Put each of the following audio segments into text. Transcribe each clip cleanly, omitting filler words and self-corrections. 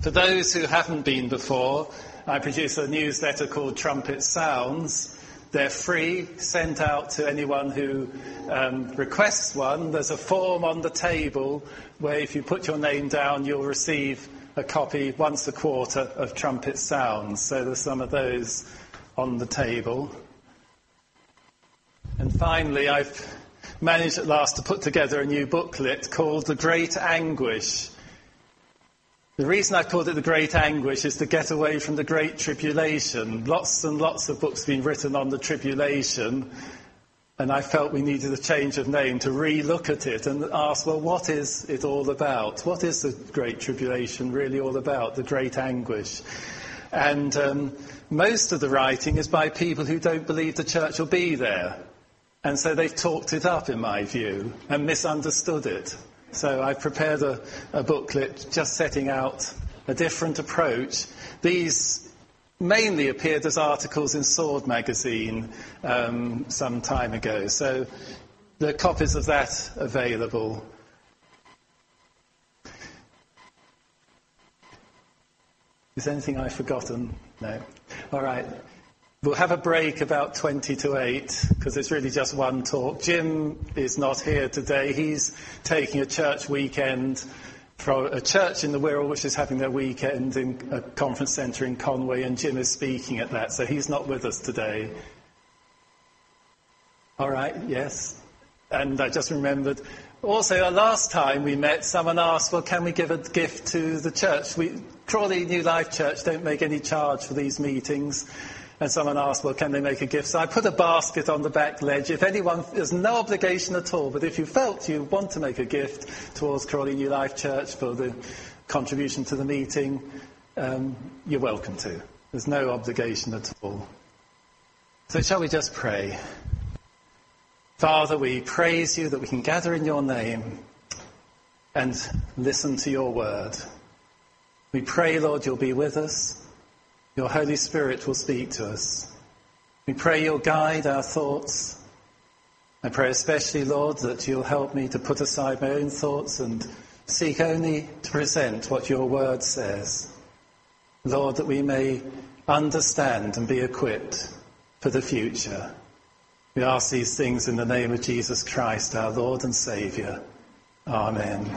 For those who haven't been before, I produce a newsletter called Trumpet Sounds. They're free, sent out to anyone who requests one. There's a form on the table where if you put your name down, you'll receive a copy once a quarter of Trumpet Sounds. So there's some of those on the table. And finally, I've managed at last to put together a new booklet called The Great Anguish. The reason I called it The Great Anguish is to get away from the Great Tribulation. Lots and lots of books have been written on the tribulation, and I felt we needed a change of name to re-look at it and ask, well, what is it all about? What is the Great Tribulation really all about, the Great Anguish? And most of the writing is by people who don't believe the church will be there. And so they've talked it up, in my view, and misunderstood it. So I've prepared a booklet just setting out a different approach. These mainly appeared as articles in Sword magazine some time ago. So there are copies of that available. Is there anything I've forgotten? No. All right. We'll have a break about 20 to 8 because it's really just one talk. Jim is not here today. He's taking a church weekend from a church in the Wirral, which is having their weekend in a conference centre in Conway, and Jim is speaking at that, so he's not with us today. All right, yes. And I just remembered, also last time we met, someone asked, well, can we give a gift to the church? Crawley New Life Church don't make any charge for these meetings. And someone asked, well, can they make a gift? So I put a basket on the back ledge. If anyone, there's no obligation at all, but if you felt you want to make a gift towards Crawley New Life Church for the contribution to the meeting, you're welcome to. There's no obligation at all. So shall we just pray? Father, we praise you that we can gather in your name and listen to your word. We pray, Lord, you'll be with us. Your Holy Spirit will speak to us. We pray you'll guide our thoughts. I pray especially, Lord, that you'll help me to put aside my own thoughts and seek only to present what your word says. Lord, that we may understand and be equipped for the future. We ask these things in the name of Jesus Christ, our Lord and Saviour. Amen.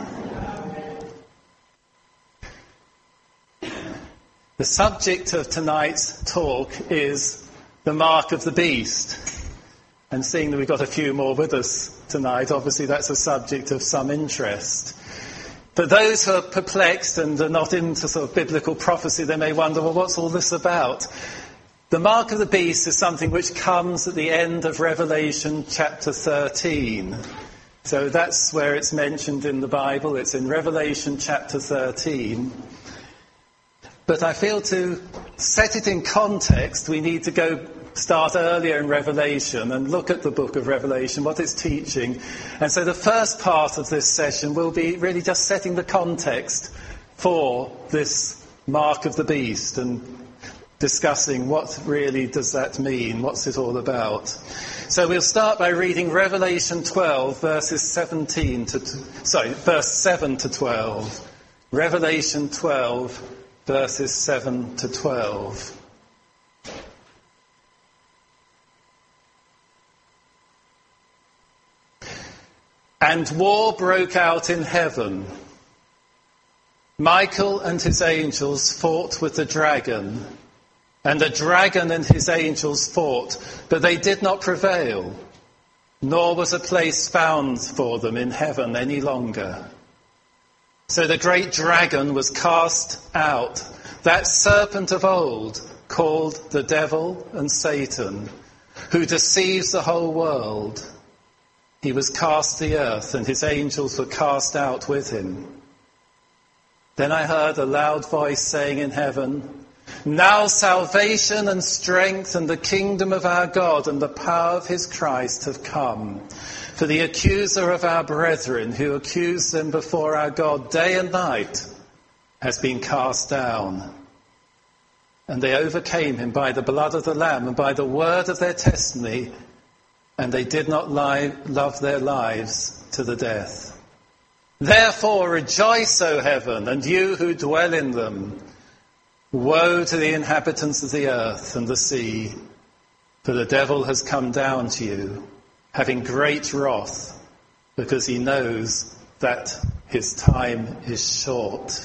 The subject of tonight's talk is the mark of the beast. And seeing that we've got a few more with us tonight, obviously that's a subject of some interest. For those who are perplexed and are not into sort of biblical prophecy, they may wonder, well, what's all this about? The mark of the beast is something which comes at the end of Revelation chapter 13. So that's where it's mentioned in the Bible. It's in Revelation chapter 13. But I feel to set it in context, we need to start earlier in Revelation and look at the book of Revelation, what it's teaching. And so the first part of this session will be really just setting the context for this mark of the beast and discussing what really does that mean, what's it all about. So we'll start by reading Revelation 12, verse 7 to 12. Revelation 12, verses 7 to 12. And war broke out in heaven. Michael and his angels fought with the dragon, and the dragon and his angels fought, but they did not prevail, nor was a place found for them in heaven any longer. So the great dragon was cast out, that serpent of old, called the devil and Satan, who deceives the whole world. He was cast to the earth, and his angels were cast out with him. Then I heard a loud voice saying in heaven, "Now salvation and strength and the kingdom of our God and the power of his Christ have come. For the accuser of our brethren, who accused them before our God day and night, has been cast down. And they overcame him by the blood of the Lamb and by the word of their testimony, and they did not love their lives to the death. Therefore rejoice, O heaven, and you who dwell in them. Woe to the inhabitants of the earth and the sea, for the devil has come down to you, having great wrath, because he knows that his time is short.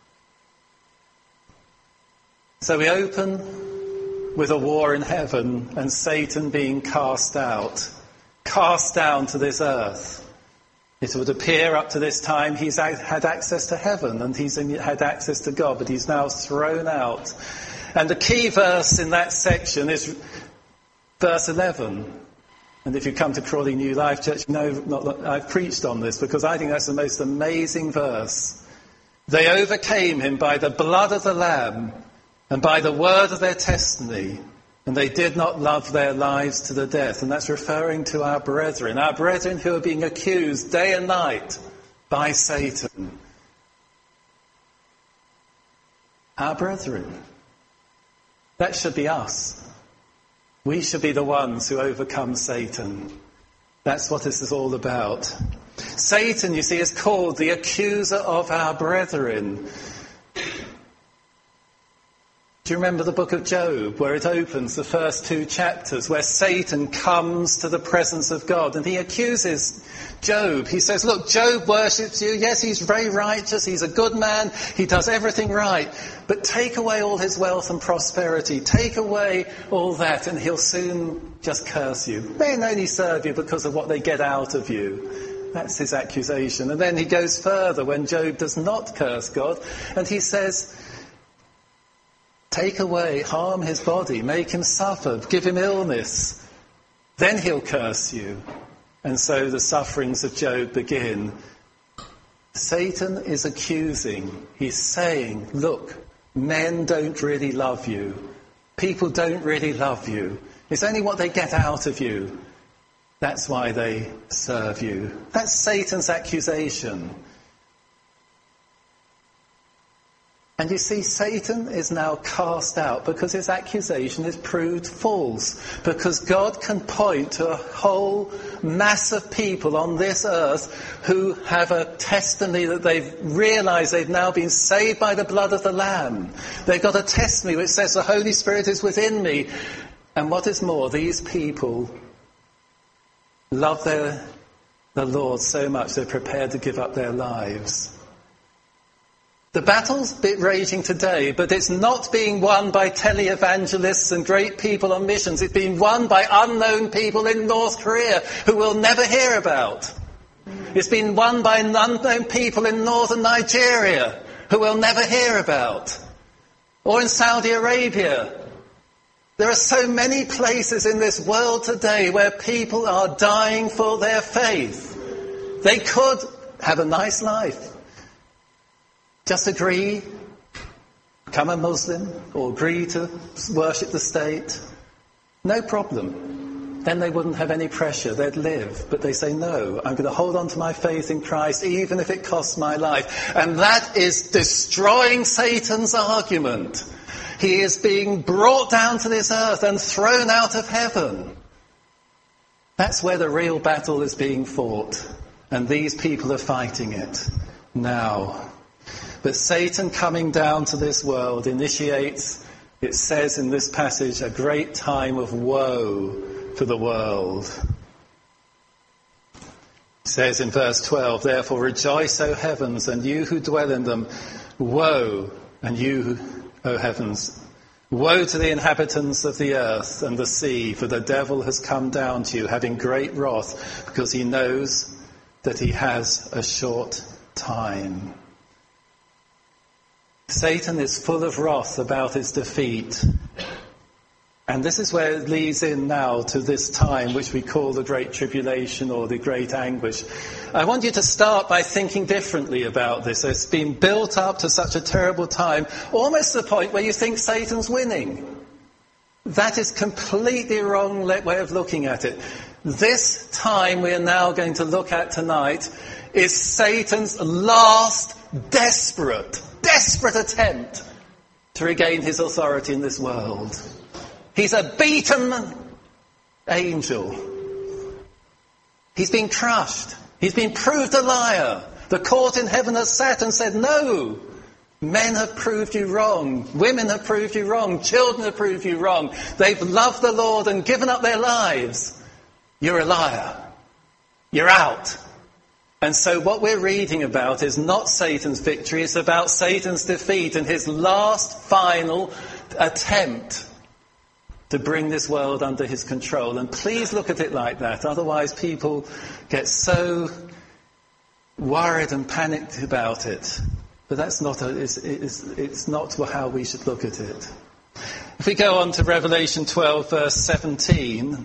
So we open with a war in heaven and Satan being cast out, cast down to this earth. It would appear up to this time he's had access to heaven and he's had access to God, but he's now thrown out. And the key verse in that section is verse 11. And if you come to Crawley New Life Church, you know I've preached on this because I think that's the most amazing verse. They overcame him by the blood of the Lamb and by the word of their testimony, and they did not love their lives to the death. And that's referring to our brethren who are being accused day and night by Satan. Our brethren. That should be us. We should be the ones who overcome Satan. That's what this is all about. Satan, you see, is called the accuser of our brethren. Do you remember the book of Job, where it opens, the first 2 chapters, where Satan comes to the presence of God and he accuses Job. He says, look, Job worships you. Yes, he's very righteous. He's a good man. He does everything right. But take away all his wealth and prosperity. Take away all that and he'll soon just curse you. They'll only serve you because of what they get out of you. That's his accusation. And then he goes further when Job does not curse God. And he says, take away, harm his body, make him suffer, give him illness. Then he'll curse you. And so the sufferings of Job begin. Satan is accusing. He's saying, look, men don't really love you. People don't really love you. It's only what they get out of you. That's why they serve you. That's Satan's accusation. And you see, Satan is now cast out because his accusation is proved false. Because God can point to a whole mass of people on this earth who have a testimony that they've realised they've now been saved by the blood of the Lamb. They've got a testimony which says the Holy Spirit is within me. And what is more, these people love the Lord so much they're prepared to give up their lives. The battle's raging today, but it's not being won by televangelists and great people on missions. It's being won by unknown people in North Korea who we'll never hear about. It's been won by unknown people in northern Nigeria who we'll never hear about. Or in Saudi Arabia. There are so many places in this world today where people are dying for their faith. They could have a nice life. Just agree, become a Muslim, or agree to worship the state. No problem. Then they wouldn't have any pressure. They'd live. But they say, no, I'm going to hold on to my faith in Christ, even if it costs my life. And that is destroying Satan's argument. He is being brought down to this earth and thrown out of heaven. That's where the real battle is being fought. And these people are fighting it now. But Satan coming down to this world initiates, it says in this passage, a great time of woe for the world. It says in verse 12, therefore rejoice, O heavens, and you who dwell in them. Woe, and you, O heavens. Woe to the inhabitants of the earth and the sea, for the devil has come down to you, having great wrath, because he knows that he has a short time. Satan is full of wrath about his defeat. And this is where it leads in now to this time which we call the Great Tribulation or the Great Anguish. I want you to start by thinking differently about this. It's been built up to such a terrible time, almost to the point where you think Satan's winning. That is completely wrong way of looking at it. This time we are now going to look at tonight is Satan's last desperate attempt to regain his authority in this world. He's a beaten angel. He's been crushed. He's been proved a liar. The court in heaven has sat and said, no, men have proved you wrong. Women have proved you wrong. Children have proved you wrong. They've loved the Lord and given up their lives. You're a liar. You're out. And so what we're reading about is not Satan's victory. It's about Satan's defeat and his last final attempt to bring this world under his control. And please look at it like that. Otherwise people get so worried and panicked about it. But that's not it's not how we should look at it. If we go on to Revelation 12, verse 17,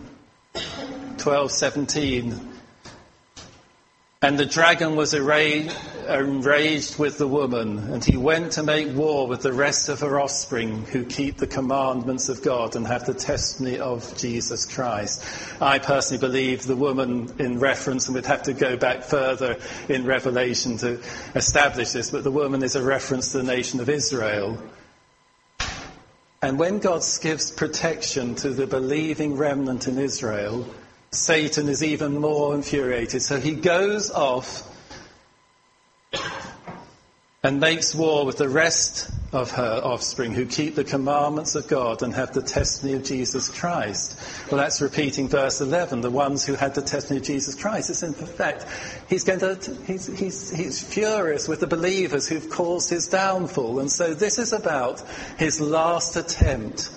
12:17, and the dragon was enraged with the woman, and he went to make war with the rest of her offspring who keep the commandments of God and have the testimony of Jesus Christ. I personally believe the woman in reference, and we'd have to go back further in Revelation to establish this, but the woman is a reference to the nation of Israel. And when God gives protection to the believing remnant in Israel, Satan is even more infuriated. So he goes off and makes war with the rest of her offspring who keep the commandments of God and have the testimony of Jesus Christ. Well, that's repeating verse 11, the ones who had the testimony of Jesus Christ. It's in fact, he's furious with the believers who've caused his downfall. And so this is about his last attempt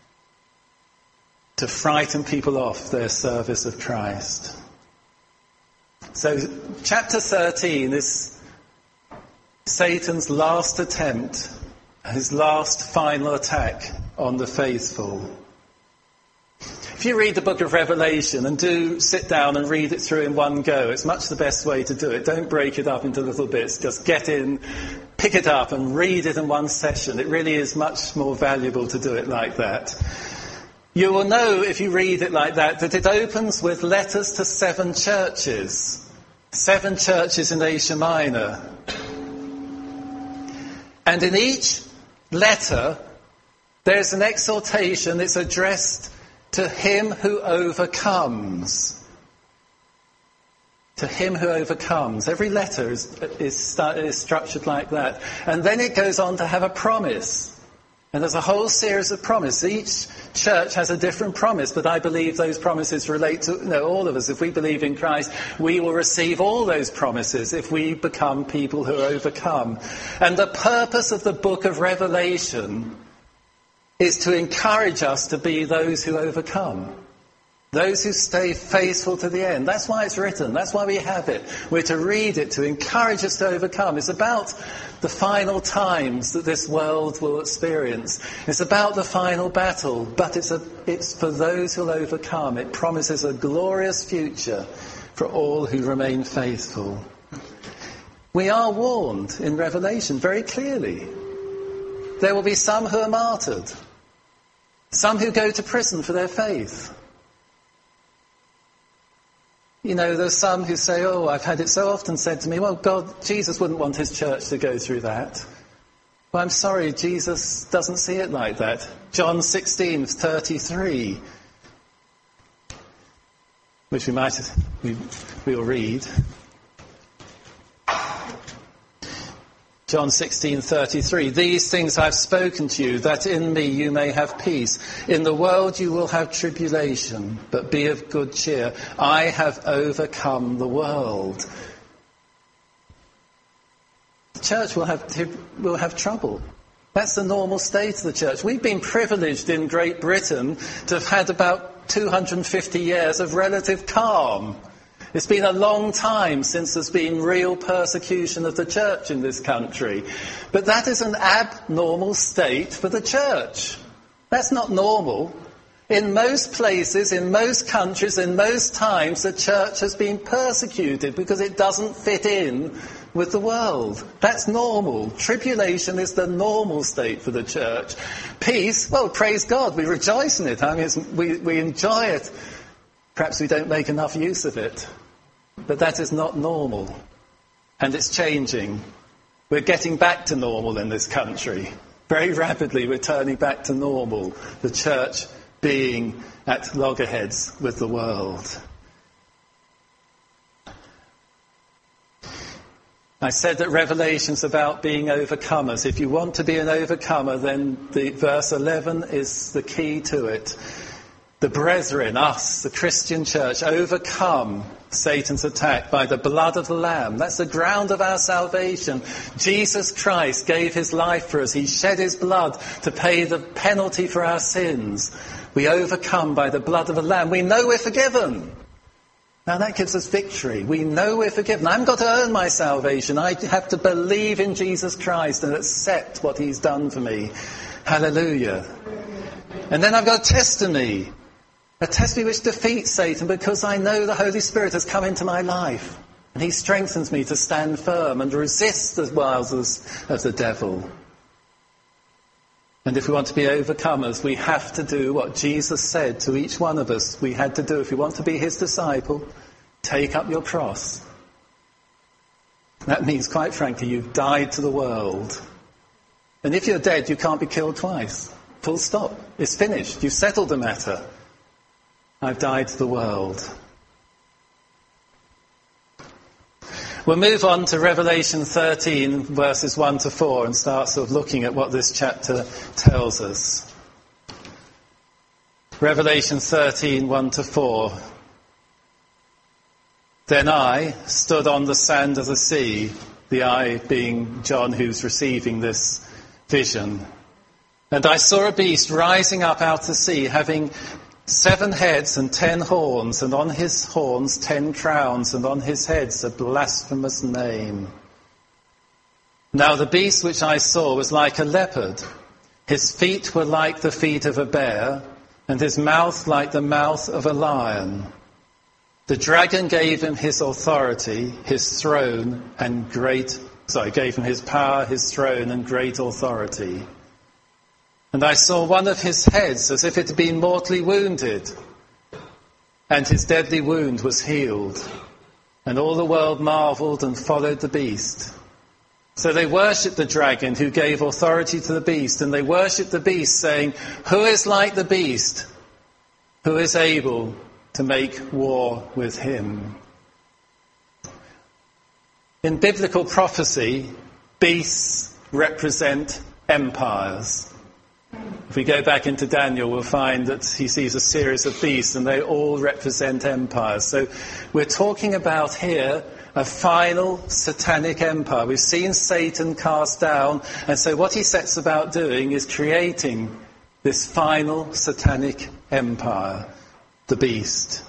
to frighten people off their service of Christ. So chapter 13 is Satan's last attempt, his last final attack on the faithful. If you read the book of Revelation, and do sit down and read it through in one go, it's much the best way to do it. Don't break it up into little bits. Just get in, pick it up and read it in one session. It really is much more valuable to do it like that. You will know, if you read it like that it opens with letters to 7 churches. 7 churches in Asia Minor. And in each letter, there's an exhortation that's addressed to him who overcomes. To him who overcomes. Every letter is structured like that. And then it goes on to have a promise. And there's a whole series of promises. Each church has a different promise, but I believe those promises relate to all of us. If we believe in Christ, we will receive all those promises if we become people who overcome. And the purpose of the book of Revelation is to encourage us to be those who overcome. Those who stay faithful to the end. That's why it's written. That's why we have it. We're to read it to encourage us to overcome. It's about the final times that this world will experience. It's about the final battle, but it's for those who will overcome. It promises a glorious future for all who remain faithful. We are warned in Revelation very clearly. There will be some who are martyred. Some who go to prison for their faith. There's some who say, I've had it so often said to me, Jesus wouldn't want his church to go through that. Well, I'm sorry, Jesus doesn't see it like that. John 16:33, which we'll read. John 16:33, these things I've spoken to you, that in me you may have peace. In the world you will have tribulation, but be of good cheer. I have overcome the world. The church will have trouble. That's the normal state of the church. We've been privileged in Great Britain to have had about 250 years of relative calm. It's been a long time since there's been real persecution of the church in this country. But that is an abnormal state for the church. That's not normal. In most places, in most countries, in most times, the church has been persecuted because it doesn't fit in with the world. That's normal. Tribulation is the normal state for the church. Peace, praise God, we rejoice in it. We enjoy it. Perhaps we don't make enough use of it. But that is not normal. And it's changing. We're getting back to normal in this country. Very rapidly we're turning back to normal. The church being at loggerheads with the world. I said that Revelation's about being overcomers. If you want to be an overcomer, then the verse 11 is the key to it. The brethren, us, the Christian church, overcome Satan's attack by the blood of the Lamb. That's the ground of our salvation. Jesus Christ gave his life for us. He shed his blood to pay the penalty for our sins. We overcome by the blood of the Lamb. We know we're forgiven. Now that gives us victory. We know we're forgiven. I haven't got to earn my salvation. I have to believe in Jesus Christ and accept what he's done for me. Hallelujah. And then I've got a testimony which defeats Satan, because I know the Holy Spirit has come into my life and he strengthens me to stand firm and resist the wiles of the devil. And if we want to be overcomers, we have to do what Jesus said to each one of us we had to do. If you want to be his disciple, take up your cross. That means, quite frankly, you've died to the world. And if you're dead, you can't be killed twice. Full stop. It's finished. You've settled the matter. I've died to the world. We'll move on to Revelation 13, verses 1 to 4, and start sort of looking at what this chapter tells us. Revelation 13, 1 to 4. Then I stood on the sand of the sea, the I being John who's receiving this vision. And I saw a beast rising up out of the sea, having 7 heads and 10 horns, and on his horns 10 crowns, and on his heads a blasphemous name. Now the beast which I saw was like a leopard. His feet were like the feet of a bear, and his mouth like the mouth of a lion. The dragon gave him his authority, his throne, and gave him his power, his throne, and great authority. And I saw one of his heads as if it had been mortally wounded, and his deadly wound was healed. And all the world marvelled and followed the beast. So they worshipped the dragon who gave authority to the beast, and they worshipped the beast, saying, "Who is like the beast? Who is able to make war with him?" In biblical prophecy, beasts represent empires. If we go back into Daniel, we'll find that he sees a series of beasts and they all represent empires. So we're talking about here a final satanic empire. We've seen Satan cast down, and so what he sets about doing is creating this final satanic empire, the beast.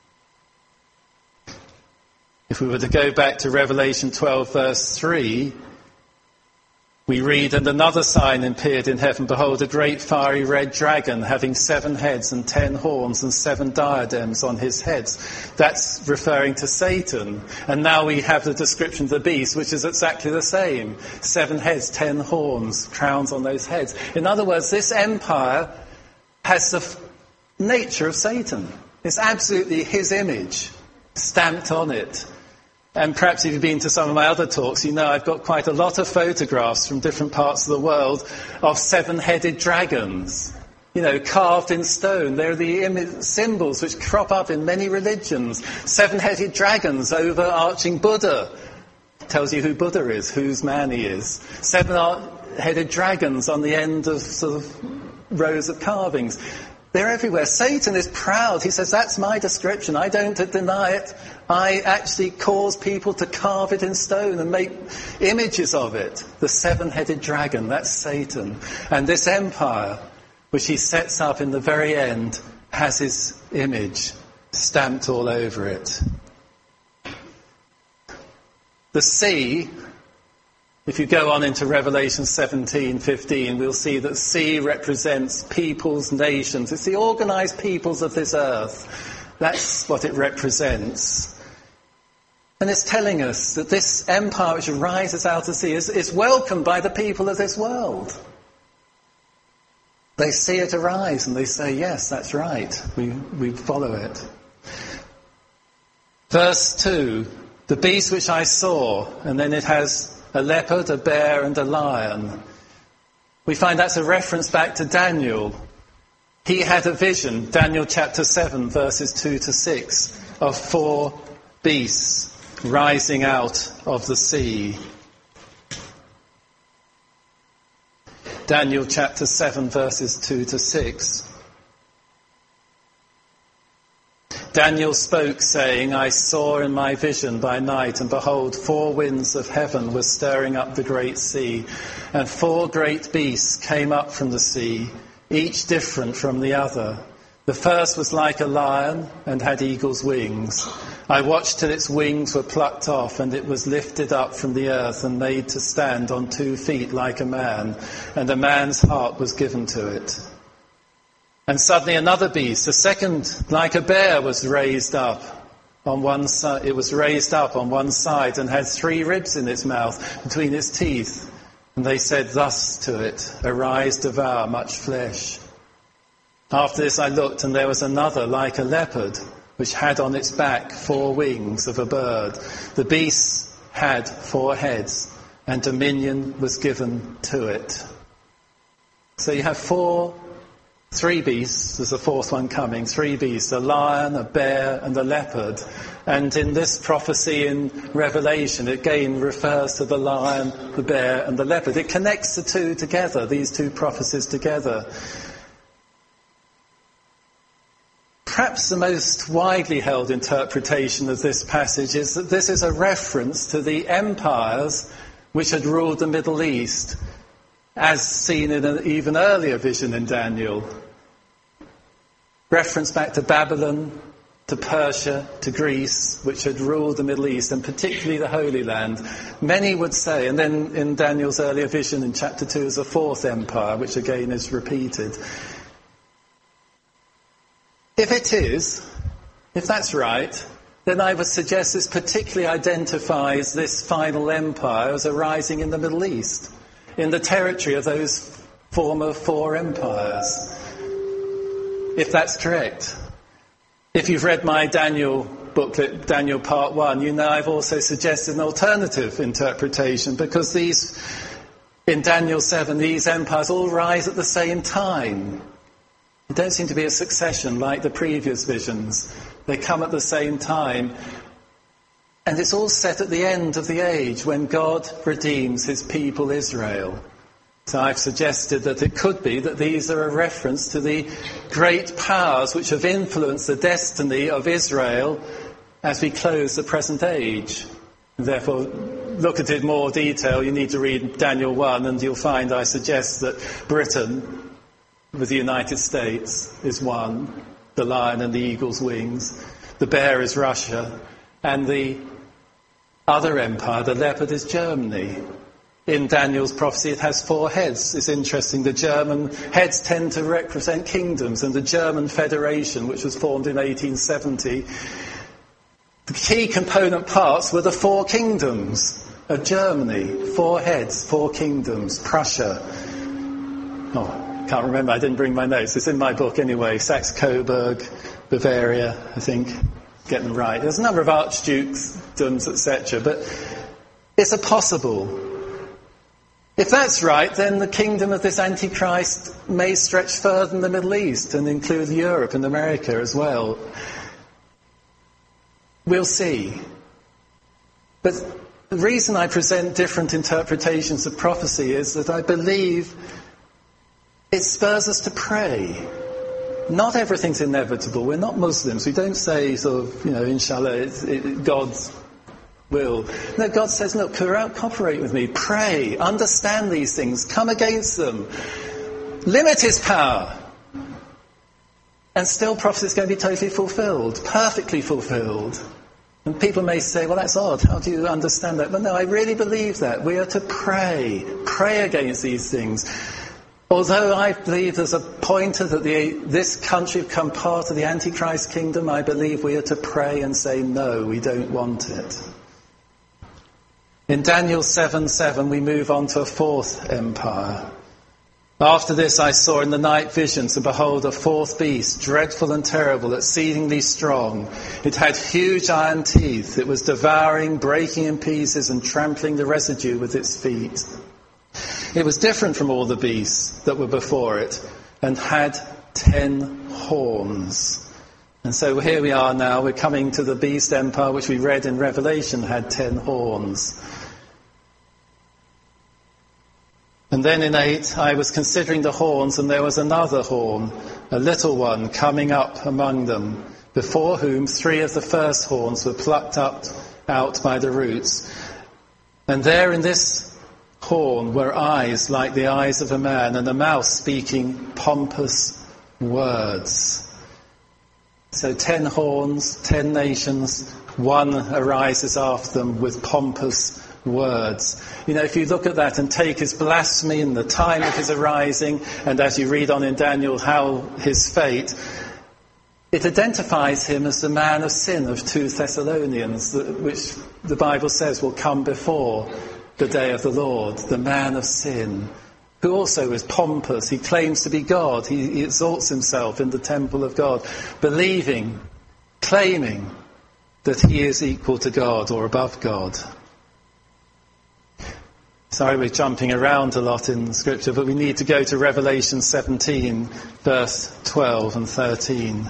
If we were to go back to Revelation 12, verse 3, we read, "And another sign appeared in heaven. Behold, a great fiery red dragon, having 7 heads and 10 horns and 7 diadems on his heads." That's referring to Satan. And now we have the description of the beast, which is exactly the same. 7 heads, 10 horns, crowns on those heads. In other words, this empire has the nature of Satan. It's absolutely his image stamped on it. And perhaps if you've been to some of my other talks, you know I've got quite a lot of photographs from different parts of the world of 7-headed dragons, carved in stone. They're the symbols which crop up in many religions. 7-headed dragons overarching Buddha. Tells you who Buddha is, whose man he is. 7-headed dragons on the end of sort of rows of carvings. They're everywhere. Satan is proud. He says, "That's my description. I don't deny it. I actually cause people to carve it in stone and make images of it." The 7-headed dragon, that's Satan. And this empire, which he sets up in the very end, has his image stamped all over it. The sea, if you go on into Revelation 17:15, we'll see that sea represents peoples, nations. It's the organised peoples of this earth. That's what it represents. And it's telling us that this empire which rises out of the sea is welcomed by the people of this world. They see it arise and they say, "Yes, that's right. We follow it." Verse 2, "The beast which I saw," and then it has a leopard, a bear, and a lion. We find that's a reference back to Daniel. He had a vision, Daniel chapter 7, verses 2 to 6, of 4 beasts. rising out of the sea. Daniel chapter 7 verses 2 to 6. Daniel spoke, saying, I saw in my vision by night, and behold, 4 winds of heaven were stirring up the great sea, and 4 great beasts came up from the sea, each different from the other. The first was like a lion and had eagle's wings. I watched till its wings were plucked off, and it was lifted up from the earth and made to stand on 2 feet like a man, and a man's heart was given to it. And suddenly another beast, a second like a bear, was raised up on one side. It was raised up on one side and had 3 ribs in its mouth between its teeth. And they said thus to it, Arise, devour much flesh. After this I looked, and there was another like a leopard, which had on its back 4 wings of a bird. The beast had 4 heads, and dominion was given to it. So you have 3 beasts, there's a 4th one coming, 3 beasts, a lion, a bear, and a leopard. And in this prophecy in Revelation, it again refers to the lion, the bear, and the leopard. It connects the 2 together, these 2 prophecies together. Perhaps the most widely held interpretation of this passage is that this is a reference to the empires which had ruled the Middle East, as seen in an even earlier vision in Daniel. Reference back to Babylon, to Persia, to Greece, which had ruled the Middle East, and particularly the Holy Land. Many would say, and then in Daniel's earlier vision in chapter 2 is a 4th empire, which again is repeated. If it is, if that's right, then I would suggest this particularly identifies this final empire as arising in the Middle East, in the territory of those former 4 empires. If that's correct. If you've read my Daniel booklet, Daniel Part 1, you know I've also suggested an alternative interpretation, because in Daniel 7, these empires all rise at the same time. They don't seem to be a succession like the previous visions. They come at the same time. And it's all set at the end of the age, when God redeems his people Israel. So I've suggested that it could be that these are a reference to the great powers which have influenced the destiny of Israel as we close the present age. And therefore, look at it in more detail. You need to read Daniel 1, and you'll find I suggest that Britain, with the United States, is one. The lion and the eagle's wings. The bear is Russia. And the other empire, the leopard, is Germany. In Daniel's prophecy, it has 4 heads. It's interesting. The German heads tend to represent kingdoms, and the German Federation, which was formed in 1870, the key component parts were the 4 kingdoms of Germany. 4 heads, 4 kingdoms. Prussia. Can't remember. I didn't bring my notes. It's in my book anyway. Saxe-Coburg, Bavaria, I think. Getting them right. There's a number of archdukedoms, etc. But it's a possible. If that's right, then the kingdom of this Antichrist may stretch further than the Middle East and include Europe and America as well. We'll see. But the reason I present different interpretations of prophecy is that I believe it spurs us to pray. Not everything's inevitable. We're not Muslims. We don't say inshallah, God's will. No, God says, look, cooperate with me, pray, understand these things, come against them, limit his power. And still prophecy is going to be totally fulfilled, perfectly fulfilled. And people may say, well, that's odd, how do you understand that? But no, I really believe that. We are to pray against these things. Although I believe there's a pointer that this country have become part of the Antichrist kingdom, I believe we are to pray and say, no, we don't want it. In Daniel 7:7, we move on to a 4th empire. After this I saw in the night visions, and behold, a 4th beast, dreadful and terrible, exceedingly strong. It had huge iron teeth. It was devouring, breaking in pieces, and trampling the residue with its feet. It was different from all the beasts that were before it, and had 10 horns. And so here we are now, we're coming to the beast empire, which we read in Revelation had 10 horns. And then in 8, I was considering the horns, and there was another horn, a little one, coming up among them, before whom 3 of the first horns were plucked out by the roots. And there in this horn were eyes like the eyes of a man, and a mouth speaking pompous words. So 10 horns, 10 nations, one arises after them with pompous words. You know, if you look at that and take his blasphemy and the time of his arising, and as you read on in Daniel how his fate, it identifies him as the man of sin of 2 Thessalonians, which the Bible says will come before the day of the Lord, the man of sin, who also is pompous. He claims to be God. He exalts himself in the temple of God, believing, claiming that he is equal to God or above God. Sorry, we're jumping around a lot in Scripture, but we need to go to Revelation 17, verse 12 and 13.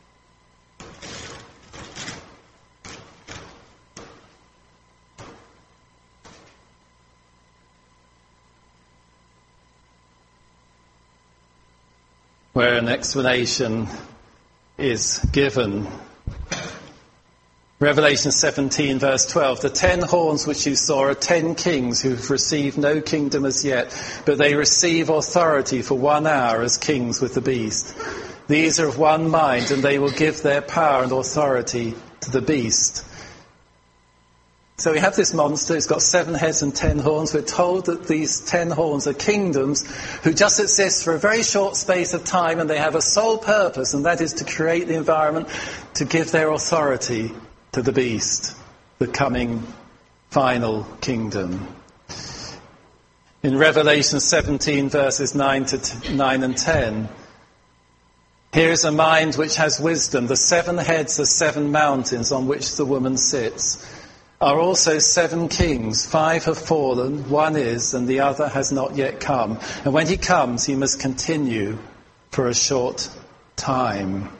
Where an explanation is given. Revelation 17, verse 12. The 10 horns which you saw are 10 kings who have received no kingdom as yet, but they receive authority for 1 hour as kings with the beast. These are of one mind, and they will give their power and authority to the beast. So we have this monster who's got 7 heads and 10 horns. We're told that these 10 horns are kingdoms who just exist for a very short space of time, and they have a sole purpose, and that is to create the environment to give their authority to the beast, the coming final kingdom. In Revelation 17, verses 9 and 10, here is a mind which has wisdom. The 7 heads are 7 mountains on which the woman sits. Are also 7 kings. 5 have fallen, 1 is, and the other has not yet come. And when he comes, he must continue for a short time.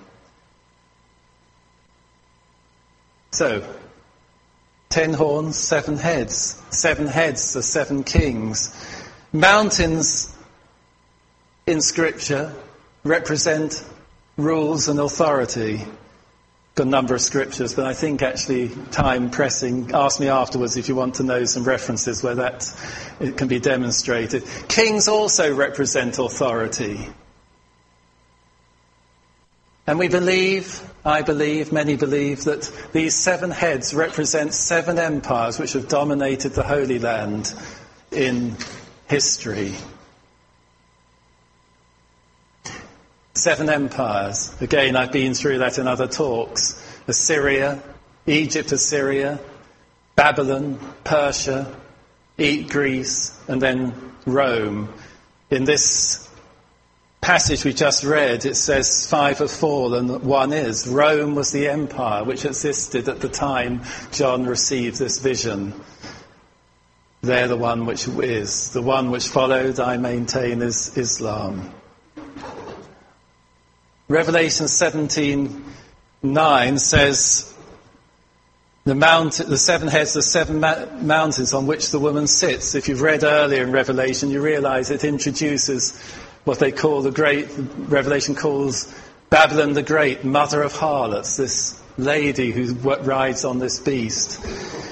So, 10 horns, 7 heads. 7 heads are 7 kings. Mountains in Scripture represent rules and authority. Got a number of scriptures, but I think actually time pressing. Ask me afterwards if you want to know some references where it can be demonstrated. Kings also represent authority. And we believe, I believe, many believe that these 7 heads represent 7 empires which have dominated the Holy Land in history. 7 empires. Again, I've been through that in other talks. Assyria, Egypt, Assyria, Babylon, Persia, Greece, and then Rome. In this passage we just read, it says 5 have fallen, 1 is. Rome was the empire which existed at the time John received this vision. They're the one which is. The one which followed, I maintain, is Islam. Revelation 17:9 says the 7 heads, the 7 mountains on which the woman sits. If you've read earlier in Revelation, you realise it introduces what they call Revelation calls Babylon the Great, mother of harlots, this lady who rides on this beast.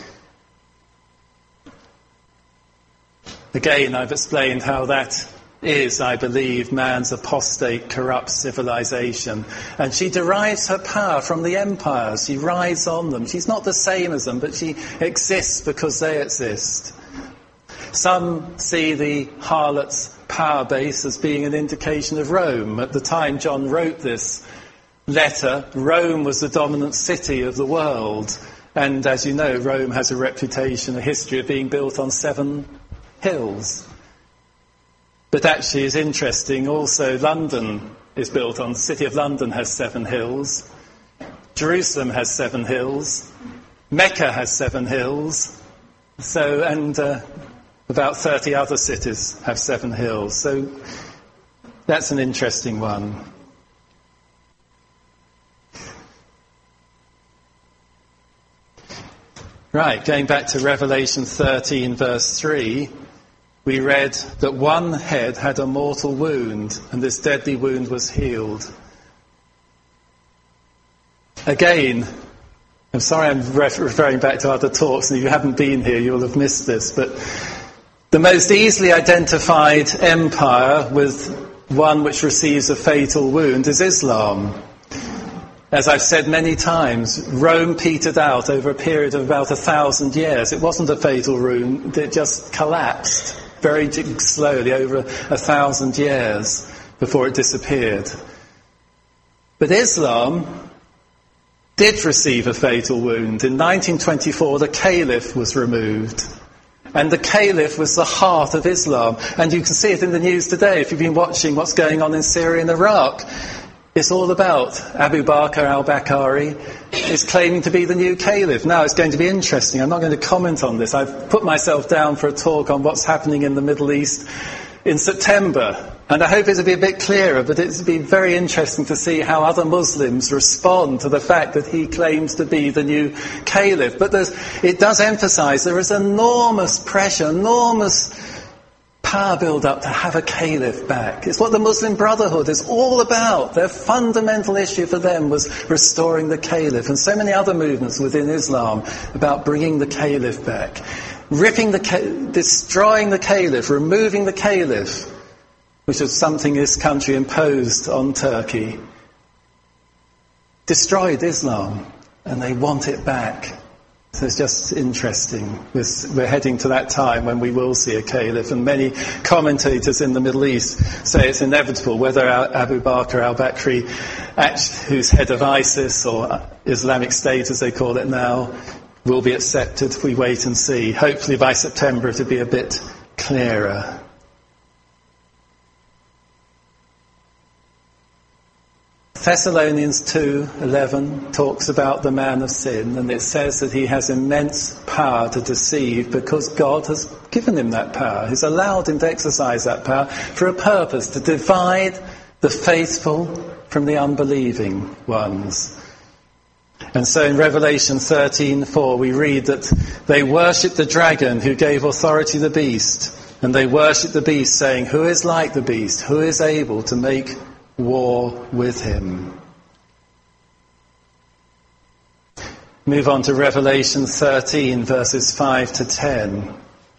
Again, I've explained how that is, I believe, man's apostate, corrupt civilization. And she derives her power from the empires. She rides on them. She's not the same as them, but she exists because they exist. Some see the harlot's power base as being an indication of Rome. At the time John wrote this letter, Rome was the dominant city of the world. And as you know, Rome has a reputation, a history of being built on 7 hills. But actually, it's interesting, also London is built on, the city of London has 7 hills. Jerusalem has 7 hills. Mecca has 7 hills. So, and about 30 other cities have 7 hills. So that's an interesting one. Right, going back to Revelation 13, verse 3, we read that one head had a mortal wound, and this deadly wound was healed. Again, I'm sorry I'm referring back to other talks, and if you haven't been here, you'll have missed this, but the most easily identified empire with one which receives a fatal wound is Islam. As I've said many times, Rome petered out over a period of about 1,000 years. It wasn't a fatal wound, it just collapsed very slowly over 1,000 years before it disappeared. But Islam did receive a fatal wound. In 1924, the Caliph was removed. And the Caliph was the heart of Islam. And you can see it in the news today if you've been watching what's going on in Syria and Iraq. It's all about Abu Bakr al-Bakri is claiming to be the new Caliph. Now, it's going to be interesting. I'm not going to comment on this. I've put myself down for a talk on what's happening in the Middle East in September. And I hope it'll be a bit clearer, but it'll be very interesting to see how other Muslims respond to the fact that he claims to be the new Caliph. But it does emphasise there is enormous pressure, enormous power build-up to have a Caliph back. It's what the Muslim Brotherhood is all about. Their fundamental issue for them was restoring the Caliph, and so many other movements within Islam about bringing the Caliph back. Destroying the Caliph, removing the Caliph, which was something this country imposed on Turkey, destroyed Islam, and they want it back. So it's just interesting. We're heading to that time when we will see a Caliph, and many commentators in the Middle East say it's inevitable, whether Abu Bakr al-Bakri, who's head of ISIS or Islamic State as they call it now, will be accepted. We wait and see. Hopefully by September it'll be a bit clearer. Thessalonians 2:11 talks about the man of sin, and it says that he has immense power to deceive because God has given him that power. He's allowed him to exercise that power for a purpose, to divide the faithful from the unbelieving ones. And so in Revelation 13:4 we read that they worshipped the dragon who gave authority to the beast, and they worshipped the beast, saying, "Who is like the beast? Who is able to make war with him?" Move on to Revelation 13, verses 5 to 10.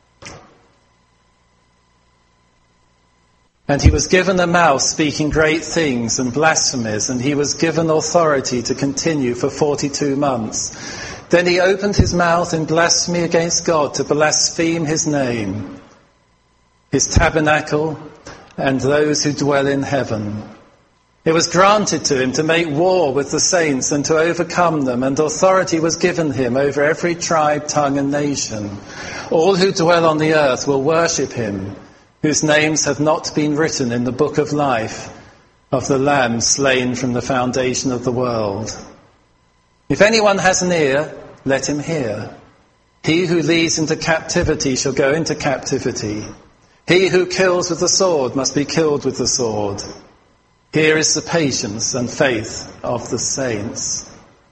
And he was given a mouth speaking great things and blasphemies, and he was given authority to continue for 42 months. Then he opened his mouth in blasphemy against God, to blaspheme his name, his tabernacle, and those who dwell in heaven. It was granted to him to make war with the saints and to overcome them, and authority was given him over every tribe, tongue, and nation. All who dwell on the earth will worship him, whose names have not been written in the book of life of the Lamb slain from the foundation of the world. If anyone has an ear, let him hear. He who leads into captivity shall go into captivity. He who kills with the sword must be killed with the sword. Here is the patience and faith of the saints.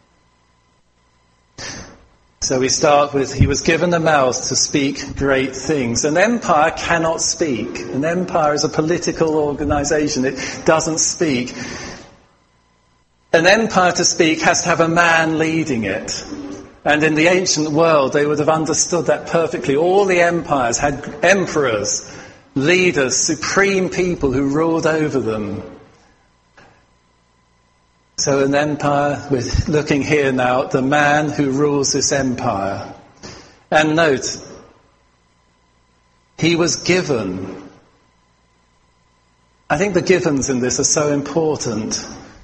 So we start with, he was given a mouth to speak great things. An empire cannot speak. An empire is a political organisation. It doesn't speak. An empire to speak has to have a man leading it. And in the ancient world, they would have understood that perfectly. All the empires had emperors, leaders, supreme people who ruled over them. So an empire, we're looking here now at the man who rules this empire. And note, he was given. I think the givens in this are so important.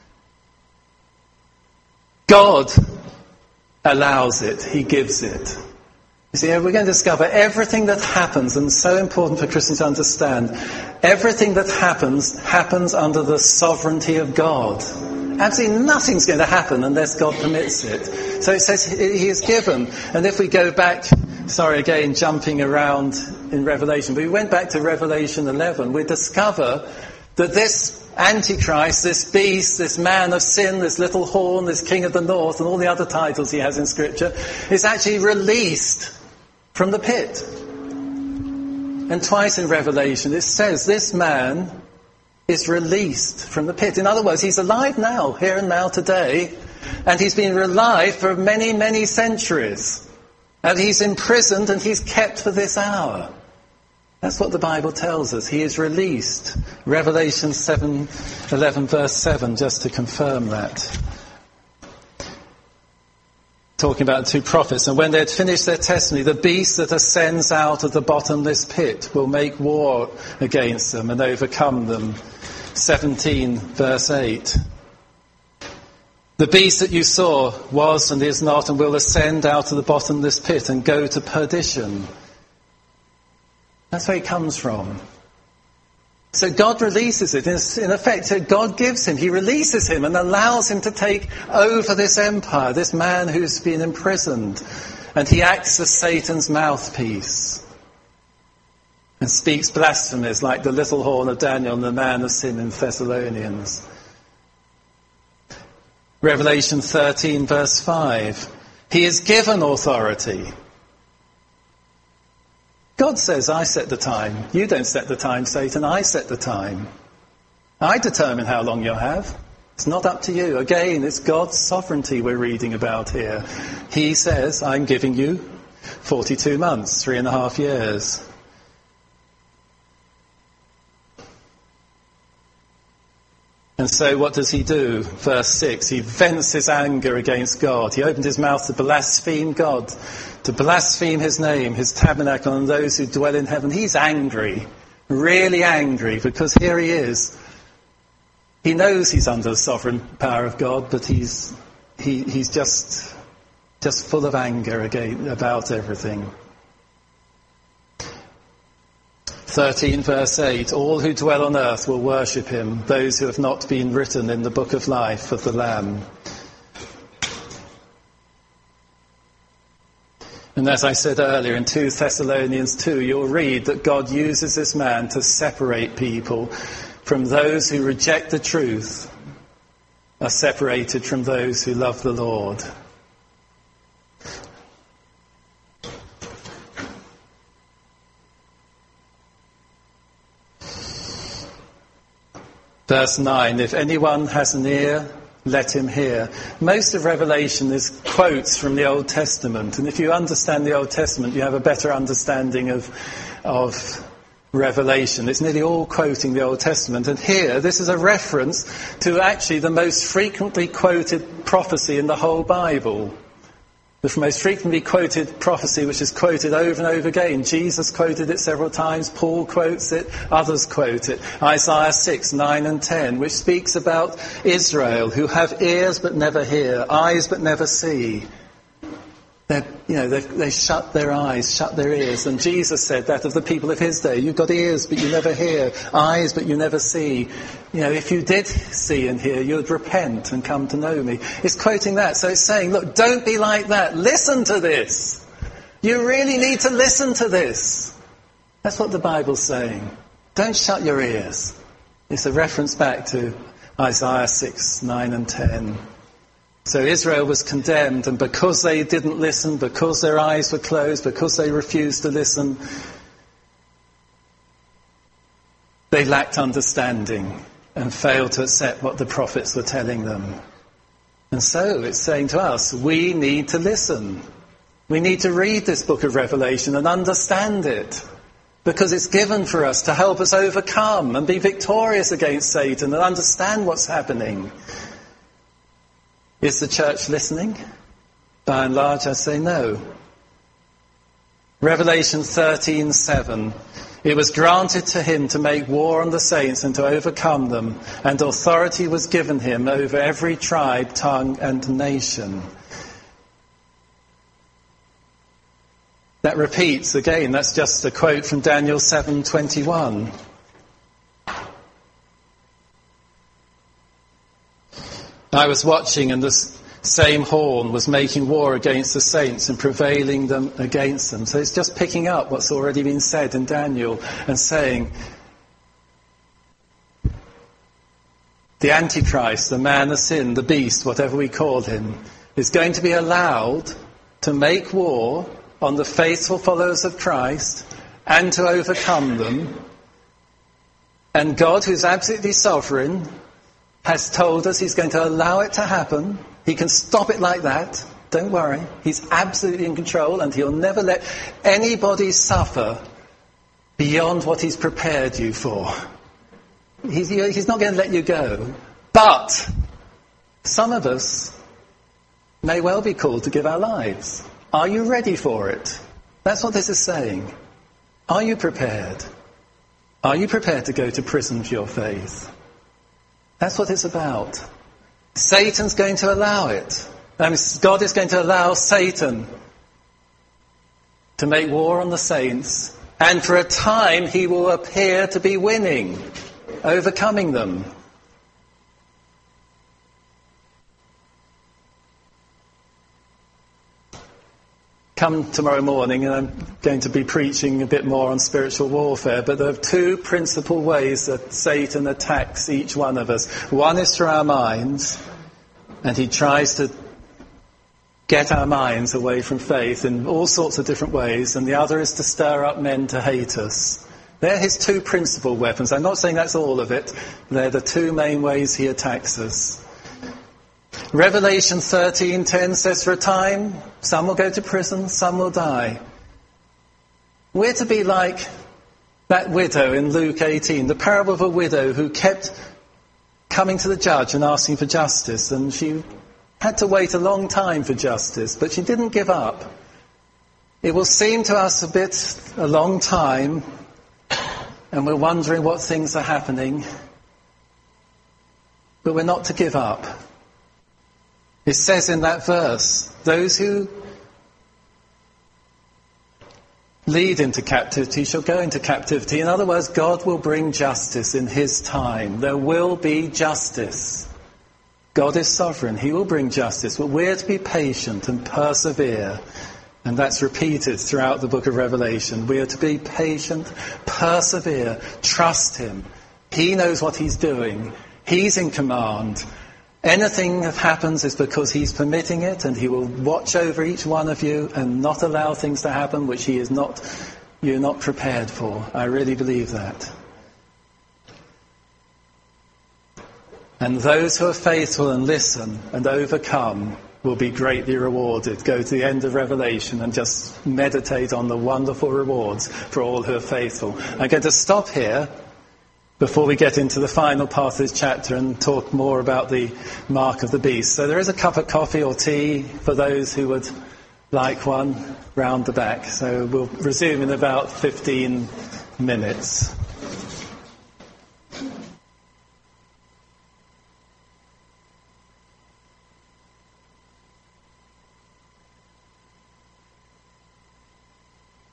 God allows it, he gives it. You see, we're going to discover everything that happens, and so important for Christians to understand, everything that happens under the sovereignty of God. Absolutely nothing's going to happen unless God permits it. So it says he is given. And if we go back, jumping around in Revelation, but we went back to Revelation 11, we discover that this Antichrist, this beast, this man of sin, this little horn, this king of the north, and all the other titles he has in Scripture, is actually released from the pit. And twice in Revelation it says this man is released from the pit. In other words, he's alive now, here and now, today, and he's been alive for many, many centuries. And he's imprisoned and he's kept for this hour. That's what the Bible tells us. He is released. Revelation 7:11 verse 7, just to confirm that. Talking about the two prophets. And when they had finished their testimony, the beast that ascends out of the bottomless pit will make war against them and overcome them. 17 verse 8. The beast that you saw was and is not and will ascend out of the bottomless pit and go to perdition. That's where he comes from. So God releases it. In effect, God gives him, he releases him and allows him to take over this empire, this man who's been imprisoned. And he acts as Satan's mouthpiece and speaks blasphemies like the little horn of Daniel and the man of sin in Thessalonians. Revelation 13 verse 5. He is given authority. God says, I set the time. You don't set the time, Satan. I set the time. I determine how long you'll have. It's not up to you. Again, it's God's sovereignty we're reading about here. He says, I'm giving you 42 months, 3.5 years. And so what does he do? Verse 6, he vents his anger against God. He opened his mouth to blaspheme God, to blaspheme his name, his tabernacle, and those who dwell in heaven. He's angry, really angry, because here he is. He knows he's under the sovereign power of God, but he's just full of anger again about everything. 13 verse 8, all who dwell on earth will worship him, those who have not been written in the book of life of the Lamb. And as I said earlier, in 2 Thessalonians 2, you'll read that God uses this man to separate people from those who reject the truth, are separated from those who love the Lord. Verse 9, if anyone has an ear, let him hear. Most of Revelation is quotes from the Old Testament. And if you understand the Old Testament, you have a better understanding of Revelation. It's nearly all quoting the Old Testament. And here, this is a reference to actually the most frequently quoted prophecy in the whole Bible. The most frequently quoted prophecy, which is quoted over and over again. Jesus quoted it several times. Paul quotes it. Others quote it. Isaiah 6, 9 and 10, which speaks about Israel, who have ears but never hear, eyes but never see. They shut their eyes, shut their ears. And Jesus said that of the people of his day. You've got ears but you never hear, eyes but you never see. If you did see and hear, you'd repent and come to know me. It's quoting that. So it's saying, look, don't be like that. Listen to this. You really need to listen to this. That's what the Bible's saying. Don't shut your ears. It's a reference back to Isaiah 6, 9 and 10. So Israel was condemned, and because they didn't listen, because their eyes were closed, because they refused to listen, they lacked understanding and failed to accept what the prophets were telling them. And so it's saying to us, we need to listen. We need to read this book of Revelation and understand it, because it's given for us to help us overcome and be victorious against Satan and understand what's happening. Is the church listening? By and large, I say no. Revelation 13:7. It was granted to him to make war on the saints and to overcome them, and authority was given him over every tribe, tongue, and nation. That repeats again. That's just a quote from Daniel 7:21. I was watching, and this same horn was making war against the saints and prevailing them against them. So it's just picking up what's already been said in Daniel and saying, the Antichrist, the man of sin, the beast, whatever we call him, is going to be allowed to make war on the faithful followers of Christ and to overcome them. And God, who's absolutely sovereign, has told us he's going to allow it to happen. He can stop it like that. Don't worry. He's absolutely in control, and he'll never let anybody suffer beyond what he's prepared you for. He's not going to let you go. But some of us may well be called to give our lives. Are you ready for it? That's what this is saying. Are you prepared? Are you prepared to go to prison for your faith? That's what it's about. Satan's going to allow it. God is going to allow Satan to make war on the saints, and for a time he will appear to be winning, overcoming them. Come tomorrow morning, and I'm going to be preaching a bit more on spiritual warfare, but there are two principal ways that Satan attacks each one of us. One is through our minds, and he tries to get our minds away from faith in all sorts of different ways, and the other is to stir up men to hate us. They're his two principal weapons. I'm not saying that's all of it. They're the two main ways he attacks us. Revelation 13:10 says, for a time, some will go to prison, some will die. We're to be like that widow in Luke 18, the parable of a widow who kept coming to the judge and asking for justice, and she had to wait a long time for justice, but she didn't give up. It will seem to us a long time, and we're wondering what things are happening, but we're not to give up. It says in that verse, those who lead into captivity shall go into captivity. In other words, God will bring justice in his time. There will be justice. God is sovereign. He will bring justice. But we're to be patient and persevere. And that's repeated throughout the book of Revelation. We are to be patient, persevere, trust him. He knows what he's doing. He's in command. Anything that happens is because he's permitting it, and he will watch over each one of you and not allow things to happen which you're not prepared for. I really believe that. And those who are faithful and listen and overcome will be greatly rewarded. Go to the end of Revelation and just meditate on the wonderful rewards for all who are faithful. I'm going to stop here before we get into the final part of this chapter and talk more about the mark of the beast. So there is a cup of coffee or tea for those who would like one round the back. So we'll resume in about 15 minutes.